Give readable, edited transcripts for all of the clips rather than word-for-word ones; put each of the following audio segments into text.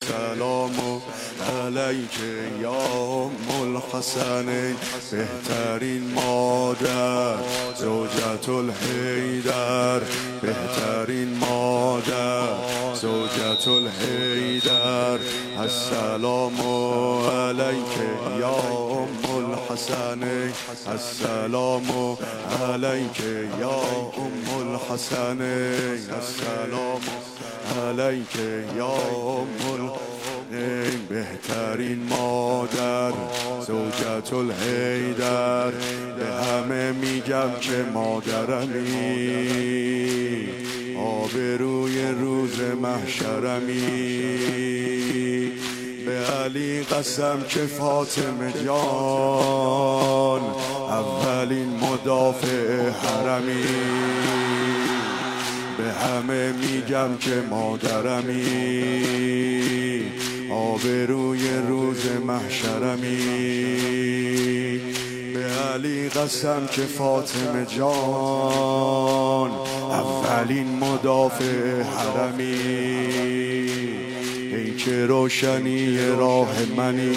السلام علیک یا ام الحسنین. بهترین مادر زوجة الحیدر، بهترین مادر زوجة الحیدر. السلام علیک یا ام الحسنین، السلام علیک یا ام الحسنین، السلام علیک یا ام الحسنین. بهترین مادر زوجة الحیدر. به همه میگم که مادرمی، آبروی روز محشرمی. به علی قسم که فاطمه جان اولین مدافع حرمی. به همه میگم که مادرمی، آبروی روز محشرمی. به علی قسم که فاطمه جان اولین مدافع حرمی. ای که روشنی راه منی،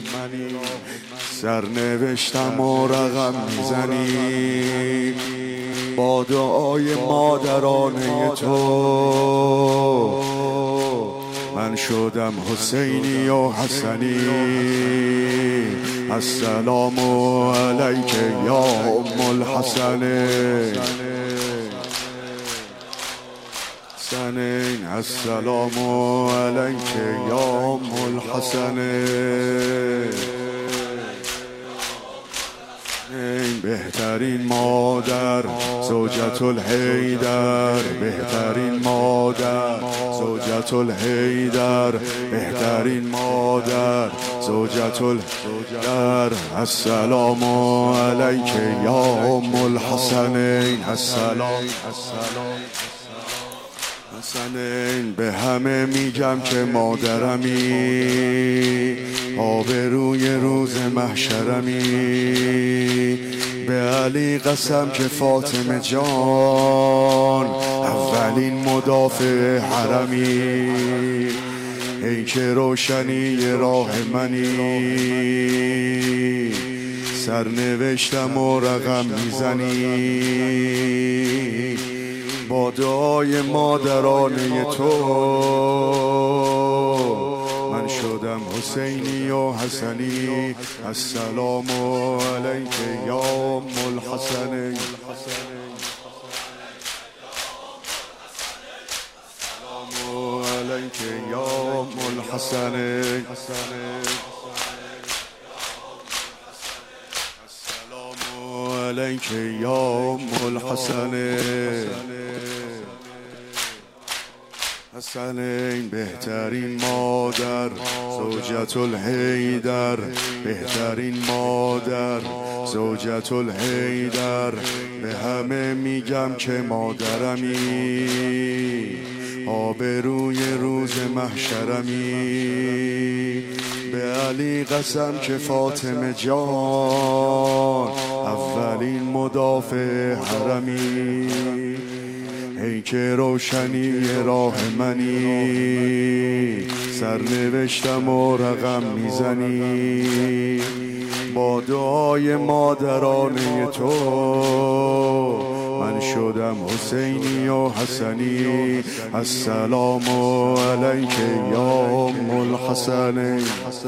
سرنوشتم و رقم میزنی. با دعای مادرانه تو من شدم حسینی و حسنی. السلام علیک یا ام الحسنین، السلام علیک یا ام الحسنین. بهترین مادر زوجة الحیدر، بهترین مادر زوجة الحیدر، بهترین مادر زوجة الحیدر. السلام علیک یا ام الحسنین، السلام حسنین. به همه میگم که مادرمی، آبروی روز محشرمی. به علی قسم که فاطمه جان اولین مدافع حرمی. ای که روشنی راه منی، سرنوشتم و رقم میزنی. با دعای مادرانه تو من شدم حسینی و حسنی. السلام علیک یا ام الحسنین، السلام علیک یا ام الحسنین، السلام علیک یا ام الحسنین. حسنین بهترین مادر زوجة الحیدر، بهترین مادر زوجة الحیدر. به همه میگم که مادرمی، آبروی روز محشرمی. به علی قسم که فاطمه جان اولین مدافع حرمی. ای که روشنی راه منی، سرنوشتم و رقم میزنی. با دعای مادرانه تو من شدم حسینی و حسنی. السلام علیک یا ام الحسنین،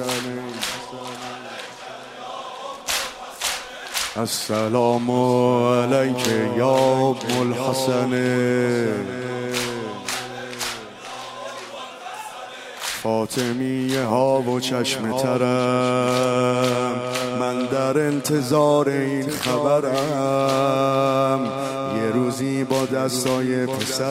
السلام علیک یا ام الحسنین. فاطمیه ها و چشم ترم، من در انتظار این خبرم. یه روزی با دستای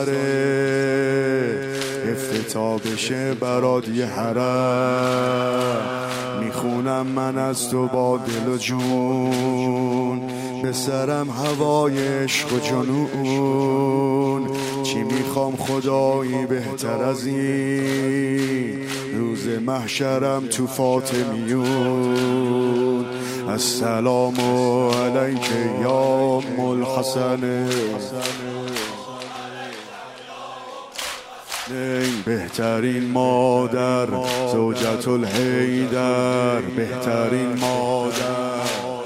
پسره افتتاح بشه برات یه حرم. میخونم من از تو با دل و جون، به سرم هوای عشق و جنون. چی میخوام خدایی بهتر از این، روز محشرم تو فاطمیون. السلام علیک یا ام الحسنین، بهترین مادر زوجة الحیدر، بهترین مادر،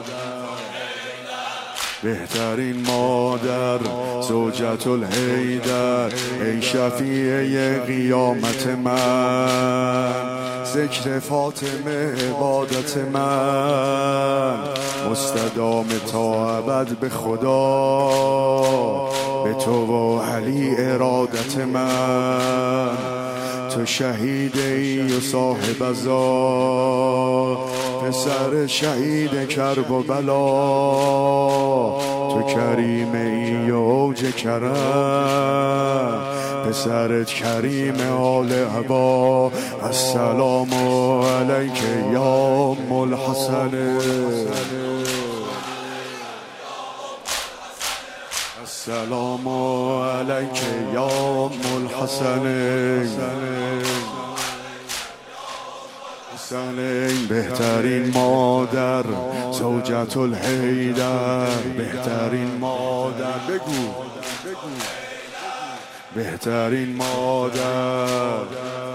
بهترین مادر زوجة الحیدر، ای شفیع قیامت من، ذکر فاطمه عبادت من، مستدام تا ابد به خدا، به تو و علی ارادت من، تو شهید ای و صاحب عزا، پسر شهید کرب و بلا، تو کریم ای و اوج کرم، پسرت کریم آل عبا، السلام علیک یا ام الحسن، السلام علیک یا ام الحسن، بهترین مادر زوجة الحیدر، بهترین مادر، بگو بهترین مادر،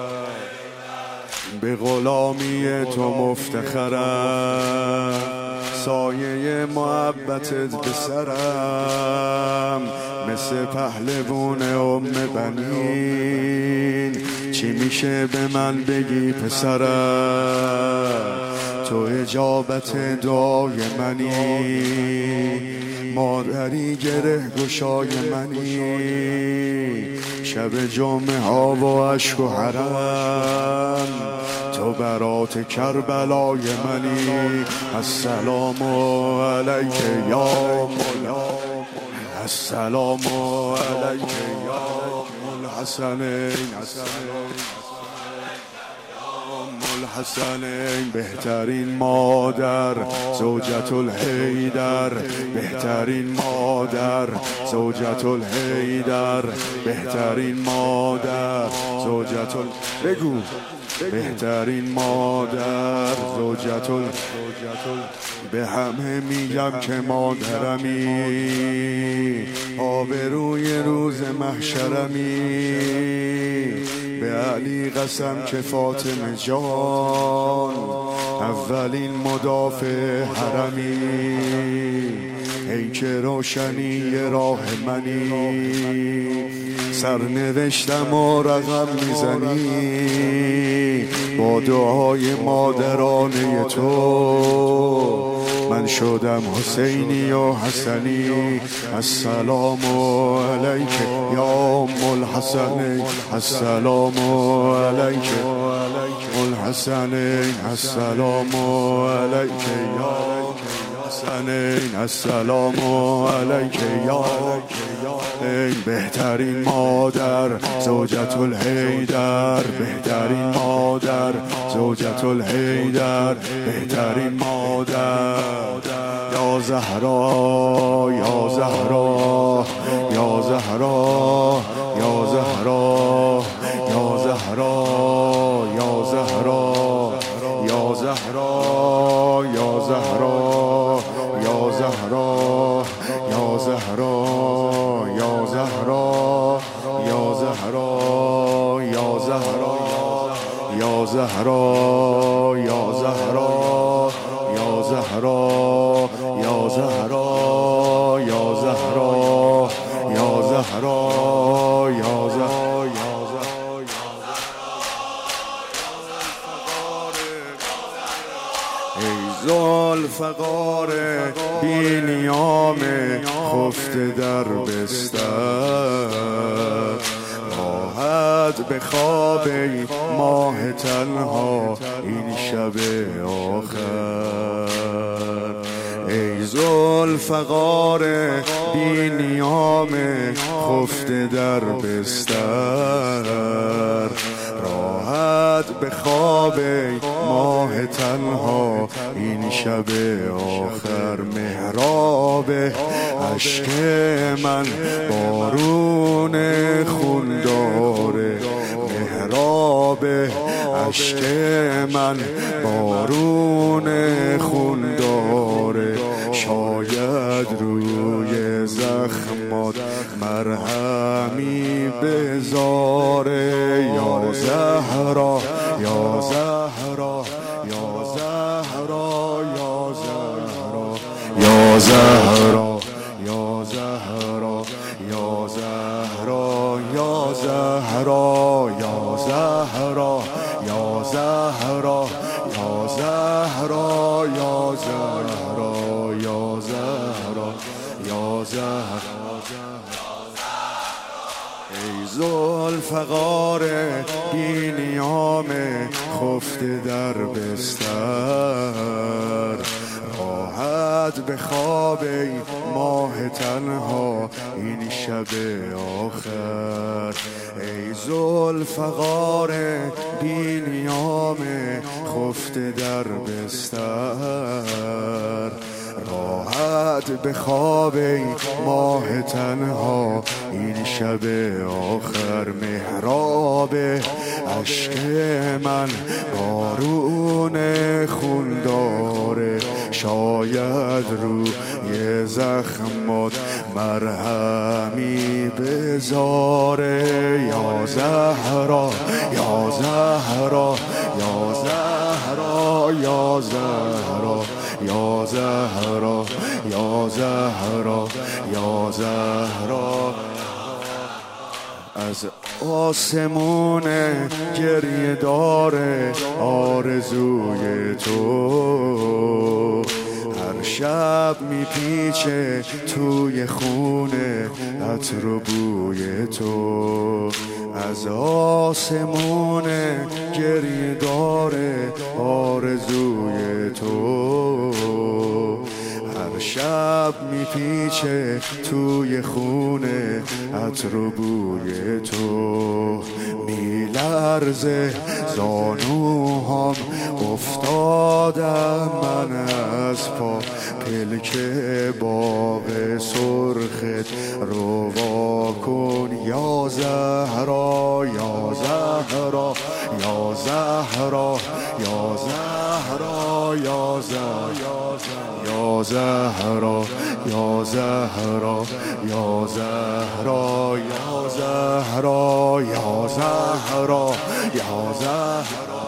به غلامی تو مفتخرم، سایه محبتت به سرم، مثل پهلوان ام بنین، چی میشه به من بگی پسرم، تو اجابت دعای منی، مادری گره گشای منی، شب جمعه ها و عشق و حرم، تو برات کربلای منی، السلام علیک یا مولا، السلام علیک یا الحسنین، الحسنین، بهترین مادر زوجة الحیدر، بهترین مادر زوجة الحیدر، بهترین مادر زوجة بگو بهترین مادر زوجة به همه میگم که مادرمی، آبروی روز محشرمی، به علی قسم که فاطمه جان، اولین مدافع حرمی، ای که روشنی راه منی، سرنوشتم و رقم میزنی، با دعای مادرانه تو من شدم حسینی و حسنی، السلام علیک یا ام الحسن، السلام علیک الحسن، السلام علیک یا حسنین، السلام علیک یا بهترین مادر زوجة الحیدر، بهترین مادر زوجة الحیدر، بهترین مادر، یا زهرا یا زهرا یا زهرا یا زهرا یا زهرا یا زهرا یا زهرا یا زهرا یا زهرا یا زهرا یا زهرا یا زهرا یا زهرا یا زهرا یا زهرا یا زهرا یا زهرا یا زهرا یا زهرا یا ای ذوالفقار بی نیام خفته در بستر، راحت به خواب ماه تنها این شب آخر، ای ذوالفقار بی نیام خفته در بستر، راحت به خواب ماه تنها این شب آخر، محراب اشک من بارون خون داره، محراب اشک من بارون خون داره، شاید روی زخمات مرهمی بذاره یا زهرا یا زهرا یا زهرا یا زهرا یا زهرا یا زهرا یا زهرا یا زهرا یا زهرا یا زهرا یا زهرا یا زهرا یا زهرا یا زهرا ای ذوالفقار بی نیام خفته در بستر راحت به خواب ای ماه تنها این شب آخر ای ذوالفقار بی نیام خفته در بستر راحت به خواب ای ماه تنها این شب آخر محراب عشق من بارون خون داره شاید روی زخمات مرهمی بذاره یا زهرا یا زهرا یا زهرا یا زهرا یا زهرا یا زهرا یا زهرا از آسمون گریه داره آرزوی تو هر شب میپیچه توی خونه عطر و بوی تو از آسمون گریه داره آرزوی تو هر شب میپیچه توی خونه عطر و بوی تو میلرزه زانوهام افتادم من از پا پلک باغ سرخت رو وا کن یا زهرا یا زهرا یا زهرا یا زهرا یا زهرا یا زهرا یا زهرا یا زهرا یا زهرا یا زهرا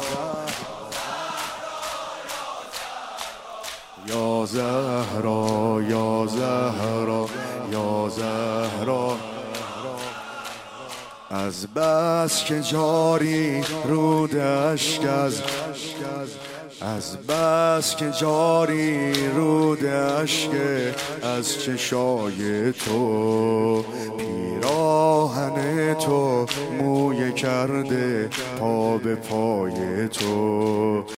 یا زهرا یا زهرا یا زهرا از بس که جاری رود اشک از بس که جاری رود اشک از چشای تو پیراهن تو مویه کرده پا به پای تو